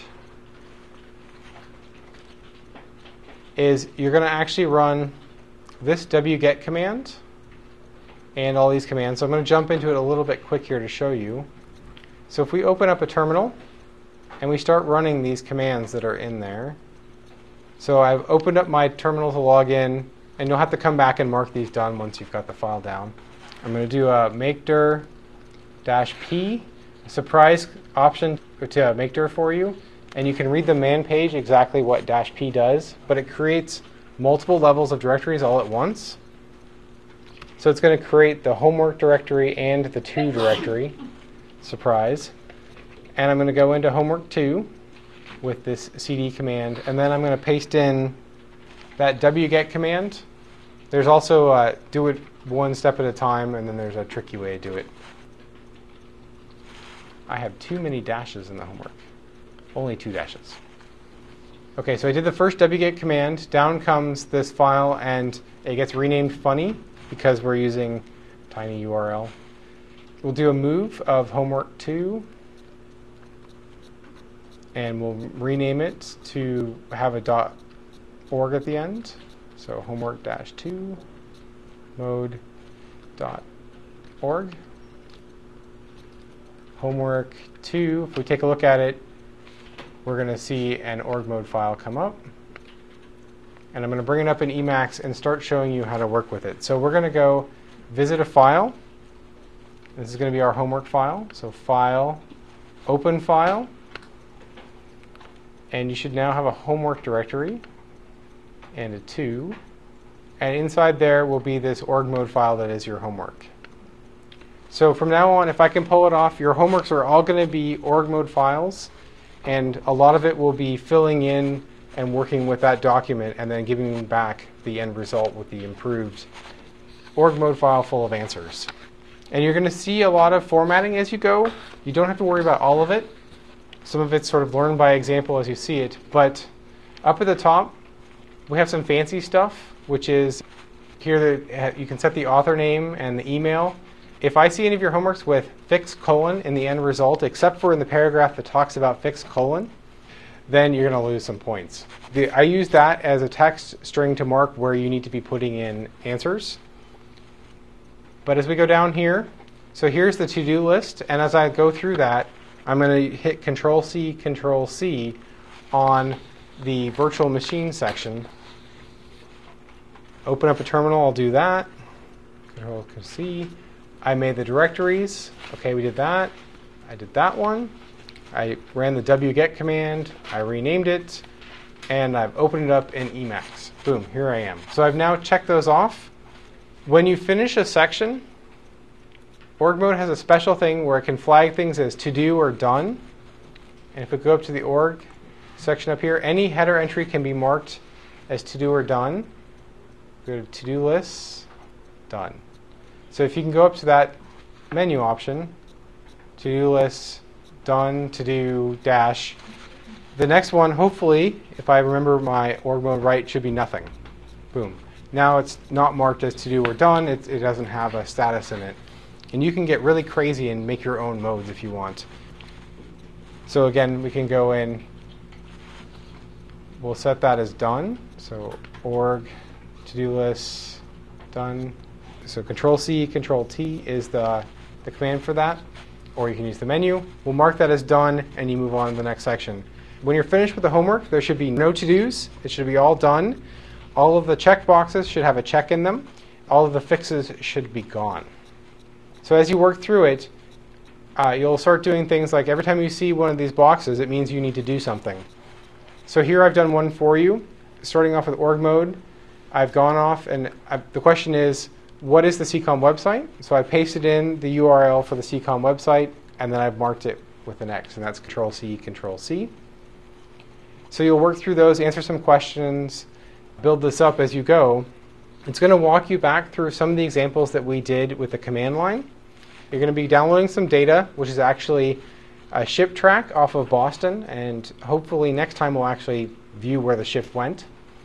is you're going to actually run this wget command and all these commands. So I'm going to jump into it a little bit quick here to show you. So if we open up a terminal and we start running these commands that are in there. So I've opened up my terminal to log in, and you'll have to come back and mark these done once you've got the file down. I'm going to do a makedir dash p, a surprise option to make dir for you. And you can read the man page exactly what dash p does, but it creates multiple levels of directories all at once. So it's going to create the homework directory and the to directory. Surprise. And I'm going to go into homework two with this cd command, and then I'm going to paste in that wget command. There's also uh, do it one step at a time, and then there's a tricky way to do it. I have too many dashes in the homework. Only two dashes. Okay, so I did the first wget command. Down comes this file, and it gets renamed funny because we're using tiny U R L. We'll do a move of homework two, and we'll rename it to have a .org at the end. So homework dash two mode dot org. Homework two, if we take a look at it, we're going to see an org mode file come up. And I'm going to bring it up in Emacs and start showing you how to work with it. So we're going to go visit a file. This is going to be our homework file. So file, open file. And you should now have a homework directory and a to. And inside there will be this org mode file that is your homework. So from now on, if I can pull it off, your homeworks are all going to be org mode files. And a lot of it will be filling in and working with that document and then giving back the end result with the improved org mode file full of answers. And you're going to see a lot of formatting as you go. You don't have to worry about all of it. Some of it's sort of learned by example as you see it. But up at the top, we have some fancy stuff, which is here that you can set the author name and the email. If I see any of your homeworks with fix colon in the end result, except for in the paragraph that talks about fix colon, then you're going to lose some points. The, I use that as a text string to mark where you need to be putting in answers. But as we go down here, so here's the to-do list, and as I go through that, I'm going to hit Control C, Control C on the virtual machine section. Open up a terminal, I'll do that. Control C. I made the directories. Okay, we did that. I did that one. I ran the wget command. I renamed it. And I've opened it up in Emacs. Boom, here I am. So I've now checked those off. When you finish a section, org mode has a special thing where it can flag things as to do or done. And if we go up to the org section up here, any header entry can be marked as to do or done. Go to to do lists, done. So if you can go up to that menu option, to do lists, done, to do, dash. The next one, hopefully, if I remember my org mode right, should be nothing. Boom. Now it's not marked as to do or done. It, it doesn't have a status in it. And you can get really crazy and make your own modes if you want. So again, we can go in. We'll set that as done. So org, to-do list, done. So Control C, Control T is the, the command for that. Or you can use the menu. We'll mark that as done, and you move on to the next section. When you're finished with the homework, there should be no to-dos. It should be all done. All of the check boxes should have a check in them. All of the fixes should be gone. So as you work through it, uh, you'll start doing things like every time you see one of these boxes, it means you need to do something. So here I've done one for you. Starting off with org mode, I've gone off, and I've, the question is, what is the C COM website? So I pasted in the U R L for the C COM website, and then I've marked it with an X, and that's Control C, Control C. So you'll work through those, answer some questions, build this up as you go. It's going to walk you back through some of the examples that we did with the command line. You're going to be downloading some data, which is actually a ship track off of Boston, and hopefully next time we'll actually view where the ship went.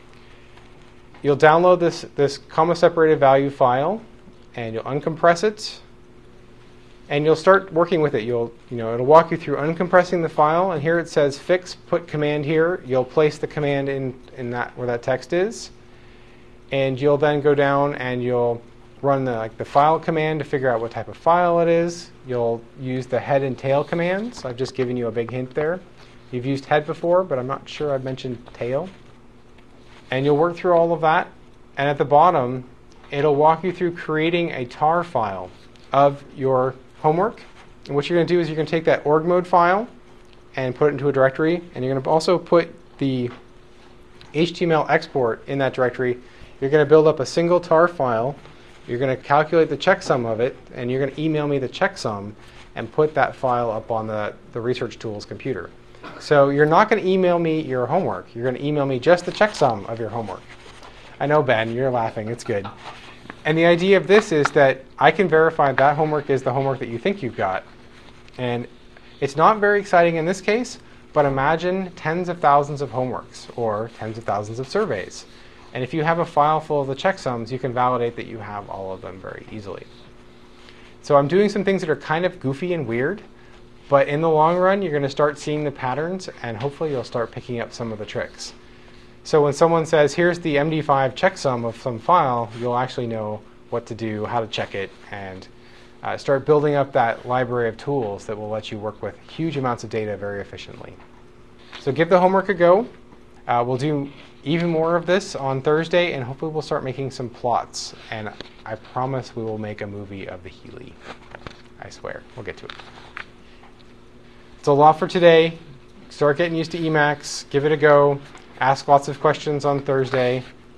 You'll download this, this comma-separated value file, and you'll uncompress it, and you'll start working with it. You'll, you know, it'll walk you through uncompressing the file, and here it says fix, put command here. You'll place the command in, in that where that text is, and you'll then go down and you'll run the, like, the file command to figure out what type of file it is. You'll use the head and tail commands. I've just given you a big hint there. You've used head before, but I'm not sure I've mentioned tail. And you'll work through all of that. And at the bottom, it'll walk you through creating a tar file of your homework. And what you're going to do is you're going to take that org mode file and put it into a directory. And you're going to also put the H T M L export in that directory. You're going to build up a single tar file. You're going to calculate the checksum of it. And you're going to email me the checksum and put that file up on the, the Research Tools computer. So you're not going to email me your homework. You're going to email me just the checksum of your homework. I know, Ben, you're laughing. It's good. And the idea of this is that I can verify that homework is the homework that you think you've got. And it's not very exciting in this case, but imagine tens of thousands of homeworks or tens of thousands of surveys. And if you have a file full of the checksums, you can validate that you have all of them very easily. So I'm doing some things that are kind of goofy and weird. But in the long run, you're going to start seeing the patterns, and hopefully you'll start picking up some of the tricks. So when someone says, here's the M D five checksum of some file, you'll actually know what to do, how to check it, and uh, start building up that library of tools that will let you work with huge amounts of data very efficiently. So give the homework a go. Uh, we'll do even more of this on Thursday, and hopefully we'll start making some plots. And I promise we will make a movie of the Healy. I swear. We'll get to it. It's a lot for today. Start getting used to Emacs. Give it a go. Ask lots of questions on Thursday.